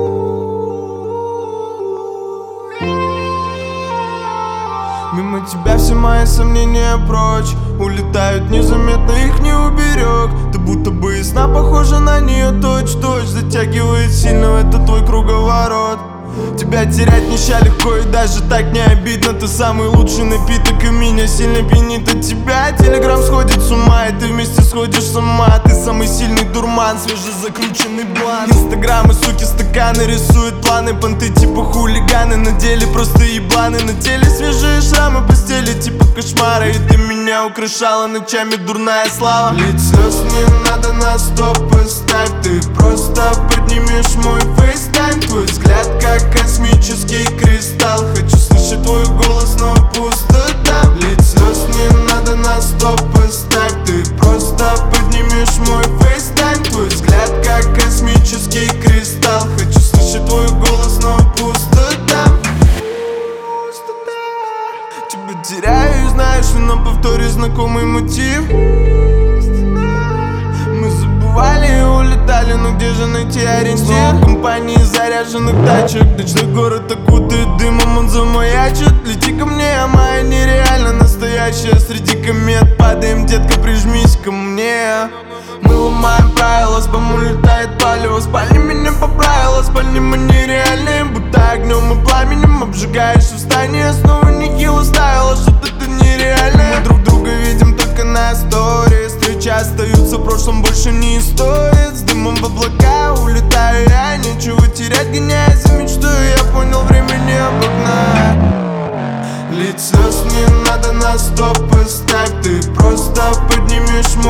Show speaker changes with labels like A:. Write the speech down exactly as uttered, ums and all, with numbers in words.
A: Мимо тебя все мои сомнения прочь улетают незаметно, их не уберег. Ты будто бы из сна похожа на нее точь-точь. Затягивает сильно в этот твой круговорот. Тебя терять нельзя легко и даже так не обидно. Ты самый лучший напиток и меня сильно пьянит от тебя. Телеграм сходит с ума и ты вместе сходишь с ума. Ты самый сильный дурман, свежезакрученный бланк. Инстаграмы, суки, стаканы рисуют планы. Понты типа хулиганы, на деле просто ебланы. На теле свежие шрамы, постели типа кошмара. И ты меня украшала ночами, дурная слава. Лить слез не надо, на стоп поставь. Ты просто поднимешь мой фейстайм. Твой взгляд как космический кристалл. Хочу слышать твой голос, но пустота. Лить слез не надо, на стоп поставь. Ты просто поднимешь мой фейстайм. Твой взгляд как космический кристалл. Хочу слышать твой голос, но пустота. Тебя теряю и знаешь, и на повторе знакомый мотив. Мы забывали и улетали, но где же найти ориентир? В компании заряженных тачек ночной город окутает дымом, он замаячит. Лети ко мне, а моя нереально настоящая. Среди комет падаем, детка, прижмись ко мне. Мы ломаем правила, спам улетает палево. Спальни меня поправила, спальни мы нереальные. Будто огнем и пламенем обжигаешь в стане. Снова нехило ставила, что-то ты нереальное. Мы друг друга видим только на сторис. Встречи остаются в прошлом, больше не стоит. С дымом в облака улетаю я, нечего терять, гоняясь за мечтой. Я понял, время не обогнать. Лить слез не надо, на стоп поставь. Ты просто поднимешь